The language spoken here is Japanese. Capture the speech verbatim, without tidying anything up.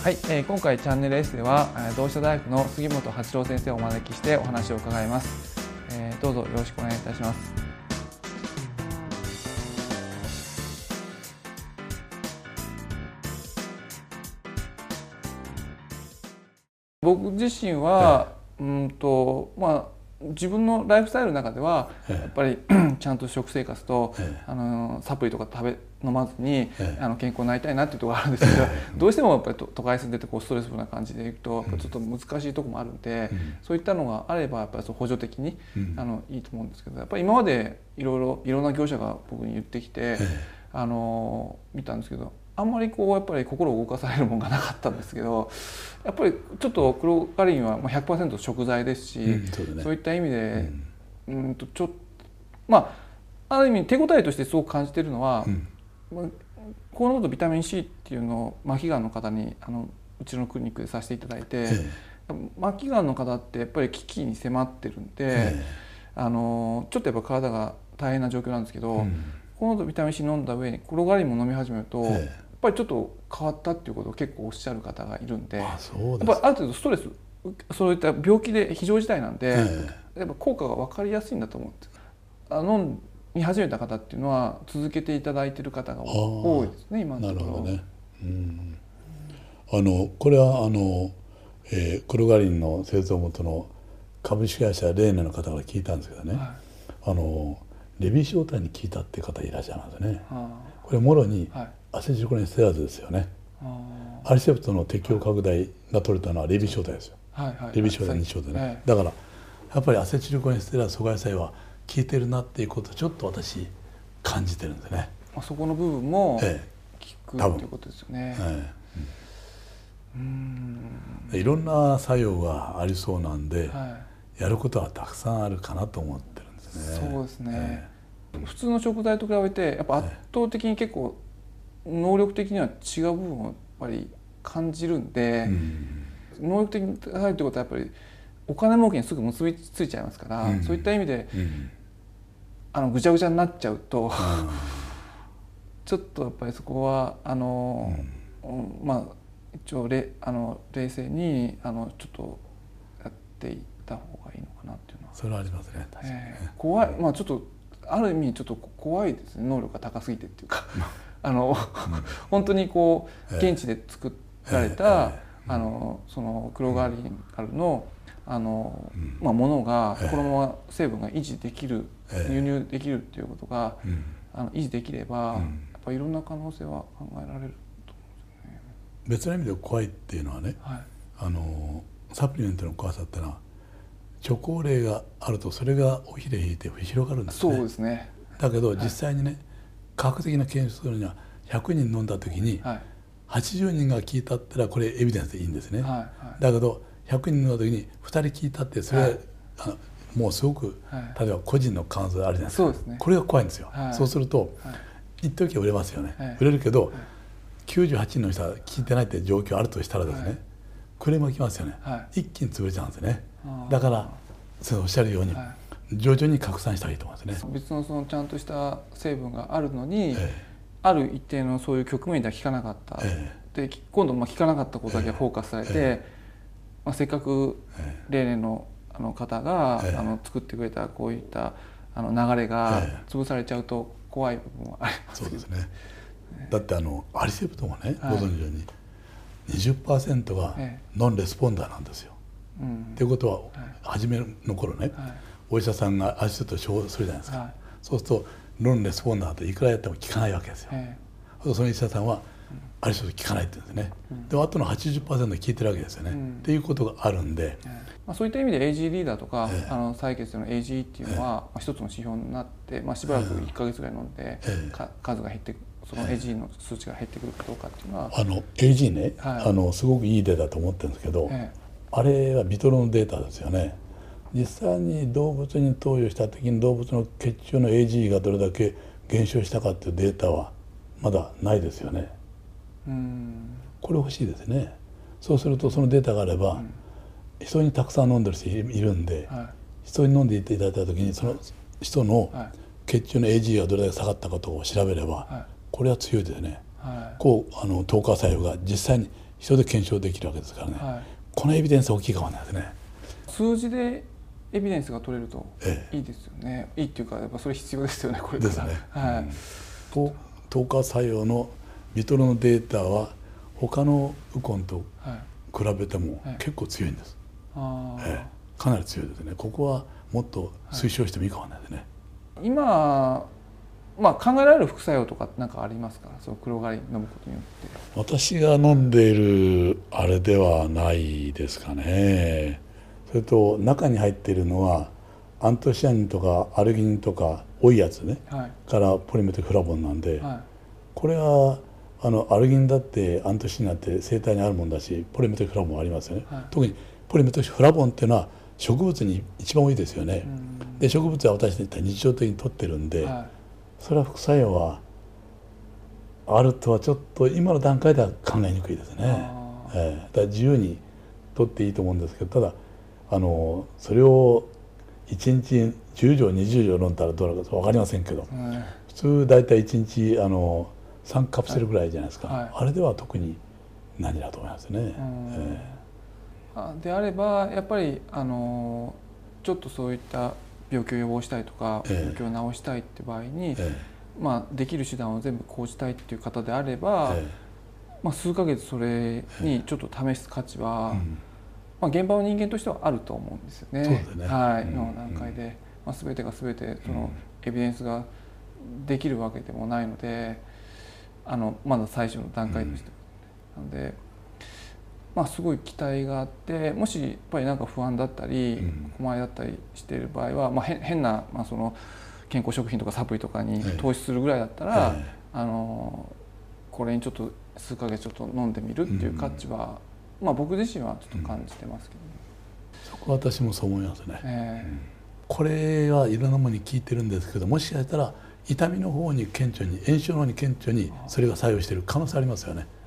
はい、えー、今回チャンネル S では同志社大学の杉本八郎先生をお招きしてお話を伺います、えー、どうぞよろしくお願いいたします。僕自身は、はい、うんとまあ自分のライフスタイルの中ではやっぱりちゃんと食生活とあのサプリとか食べ飲まずにあの健康になりたいなっていうところがあるんですけど、どうしてもやっぱり都会住んでてこうストレスフルな感じでいくとちょっと難しいところもあるんで、そういったのがあればやっぱり補助的にあのいいと思うんですけど、やっぱり今までいろいろいろんな業者が僕に言ってきてあの見たんですけど、あんまりこうやっぱり心を動かされるものがなかったんですけど、やっぱりちょっと黒カリンは ひゃくパーセント 食材ですし、うん そうだね、そういった意味で、うん、うんとちょっとまあある意味手応えとしてすごく感じているのは、うんまあ、高濃度ビタミン C っていうのを末期がんの方にあのうちのクリニックでさせていただいて、ええ、末期がんの方ってやっぱり危機に迫ってるんで、ええ、あのちょっとやっぱ体が大変な状況なんですけど、うん、高濃度ビタミン C 飲んだ上に黒カリンも飲み始めると、ええやっぱりちょっと変わったっていうことを結構おっしゃる方がいるんで、あそうですやっぱある程度ストレスそういった病気で非常事態なんで、ええ、やっぱ効果が分かりやすいんだと思ってあ飲み始めた方っていうのは続けていただいている方が多いですね今のところ。なるほどね、うん、 あのこれはあの、えー、黒カリンの製造元の株式会社レーネの方から聞いたんですけどね、はい、あのレビー小体に効いたっていう方いらっしゃるんですね。これもろに、はいアセチルコリンステラーゼですよね。アリセプトの適応拡大が取れたのはレビー小体ですよ。はいはいはい、レビー小体に小体ね、はい、だからやっぱりアセチルコリンステラーゼ阻害作用は効いてるなっていうことをちょっと私感じてるんですね。 そこの部分も効くっていうことですよね。ええうん、うんいろんな作用がありそうなんで、はい、やることはたくさんあるかなと思ってるんですね。 そうですね、ええ、普通の食材と比べてやっぱ圧倒的に結構能力的には違う部分をやっぱり感じるんで、うん、能力的に高いってことはやっぱりお金儲けにすぐ結びついちゃいますから、うん、そういった意味で、うん、あのぐちゃぐちゃになっちゃうと、うん、ちょっとやっぱりそこはあの、うんまあ一応れあの冷静にあのちょっとやっていった方がいいのかなっていうのはそれはありますね。確かにね、 えー、怖いまあちょっとある意味ちょっと怖いですね、能力が高すぎてっていうかあの、うん、本当にこう現地で作られた、えーえー、あのその黒カリンカルのあの、うんまあ、ものがこのまま成分が維持できる、えー、輸入できるっていうことが、うん、あの維持できれば、うん、やっぱりいろんな可能性は考えられると思うんですよね。 別の意味で怖いっていうのはね、はい、あのサプリメントの怖さってのは貯鉱例があるとそれが尾ひれ引いて広がるんですね。 そうですね。 だけど実際にね、はい科学的な検証するにはひゃくにん飲んだ時にはちじゅうにんが効いたってのはこれエビデンスでいいんですね、はいはい、だけどひゃくにん飲んだ時にふたり効いたってそれは、はい、あのもうすごく、はい、例えば個人の感想があるじゃないですか。そうですね、これが怖いんですよ、はい、そうすると、はい、一時は売れますよね、はい、売れるけど、はい、きゅうじゅうはちにんの人は効いてないって状況あるとしたらですね、はい、クレームがきますよね、はい、一気に潰れちゃうんですね。だからそのおっしゃるように、はい徐々に拡散したらいいと思いますね。 別のそのちゃんとした成分があるのに、ええ、ある一定のそういう局面では効かなかった、ええ、で今度まあ効かなかったことだけフォーカスされて、ええまあ、せっかく例年のあの方が、ええ、あの作ってくれたこういったあの流れが潰されちゃうと怖い部分はありますけど、 そうですね、ええ、だってあのアリセプトもね、はい、ご存知のように にじゅっパーセント がノンレスポンダーなんですよ。と、ええ、いうことは、はい、初めの頃ね、はいお医者さんがアリセプトを処方するじゃないですか、はい、そうするとノンレスポンダーといくらやっても効かないわけですよ、えー、その医者さんはアリセプト効かないって言うんですね、うん、でもあとの はちじゅっパーセント 効いてるわけですよね、うん、っていうことがあるんで、 えーまあ、そういった意味で エージー リーダーとか、えー、あの採血の エージー っていうのは、えーまあ、一つの指標になって、まあ、しばらくいっかげつぐらい飲んで、えー、数が減ってその エージー の数値が減ってくるかどうかっていうのはあの エージー ね、はい、あのすごくいいデータだと思ってるんですけど、えー、あれはビトロのデータですよね。実際に動物に投与した時に動物の血中の エージー がどれだけ減少したかっていうデータはまだないですよね。うんこれ欲しいですね。そうするとそのデータがあれば、うん、人にたくさん飲んでる人いるんで、はい、人に飲んでいただいた時にその人の血中の エージー がどれだけ下がったかを調べれば、はい、これは強いですね、はい、こうあの透過作用が実際に人で検証できるわけですからね、はい、このエビデンスは大きいかもしれないですね。 数字でエビデンスが取れるといいですよね、ええ、いいっていうかやっぱそれ必要ですよねこれからですね、はい、 と透過作用のビトロのデータは他のウコンと比べても結構強いんです、はいええ、かなり強いですね。ここはもっと推奨してもいいかもしれないですね、 はい、今、まあ、考えられる副作用とか何かありますか、その黒ガリ飲むことによって。 私が飲んでいるあれではないですかね。それと中に入っているのはアントシアニンとかアルギニンとか多いやつね、はい、からポリメトフラボンなんで、はい、これはあのアルギニンだってアントシアニンだって生体にあるもんだし、ポリメトフラボンありますよね、はい、特にポリメトフラボンっていうのは植物に一番多いですよね。で植物は私たち日常的に摂ってるんで、はい、それは副作用はあるとはちょっと今の段階では考えにくいですね、えー、だから自由に摂っていいと思うんですけど、ただあのそれをいちにちじゅうじょうにじゅうじょう飲んだらどうなるか分かりませんけど、うん、普通大体いちにちあのさんカプセルぐらいじゃないですか、はいはい、あれでは特に何だと思いますね、えー、であればやっぱりあのちょっとそういった病気を予防したいとか、えー、病気を治したいって場合に、えーまあ、できる手段を全部講じたいっていう方であれば、えーまあ、数ヶ月それにちょっと試す価値は、えーうんまあ、現場の人間としてはあると思うんですよね。そうですね、はい、の段階で、まあ、全てが全てそのエビデンスができるわけでもないので、あのまだ最初の段階として、うん、なので、まあ、すごい期待があって、もしやっぱりなんか不安だったり、うん、困りだったりしている場合は、まあ、変な、まあ、その健康食品とかサプリとかに投資するぐらいだったら、ええ、あのこれにちょっと数ヶ月ちょっと飲んでみるっていう価値は、うんまあ、僕自身はちょっと感じてますけど、ねうん、そこは私もそう思いますね、えーうん、これはいろんなものに効いてるんですけど、もしかしたら痛みの方に顕著に炎症の方に顕著にそれが作用している可能性ありますよね。